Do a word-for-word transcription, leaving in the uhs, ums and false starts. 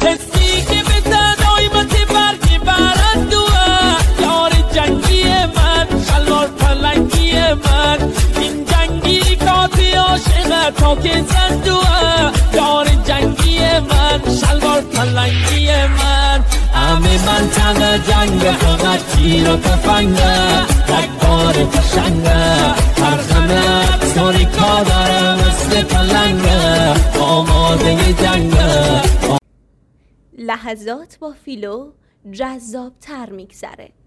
حسی که به تنهایمت برگی برد دوه یار جنگی من شلوار پلنگی من این جنگی کاتی عاشقه تا که زندوه یار جنگی من شلوار پلنگی من همه منطقه جنگ فقط تیر و تفنگه یک بار قشنگه هر خمه سوری کا داره مثل پلنگه آماده جنگه. لحظات با فیلو جذاب تر میگذره.